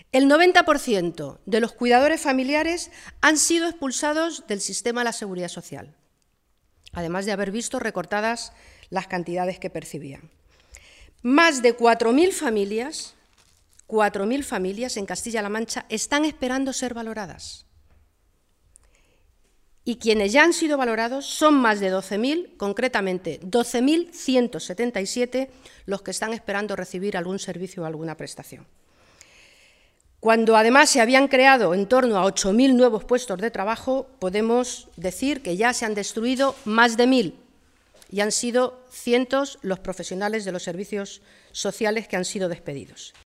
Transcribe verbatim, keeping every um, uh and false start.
El noventa por ciento de los cuidadores familiares han sido expulsados del sistema de la Seguridad Social, además de haber visto recortadas las cantidades que percibían. Más de cuatro mil familias, cuatro mil familias en Castilla-La Mancha están esperando ser valoradas. Y quienes ya han sido valorados son más de doce mil, concretamente doce mil ciento setenta y siete los que están esperando recibir algún servicio o alguna prestación. Cuando además se habían creado en torno a ocho mil nuevos puestos de trabajo, podemos decir que ya se han destruido más de mil y han sido cientos los profesionales de los servicios sociales que han sido despedidos.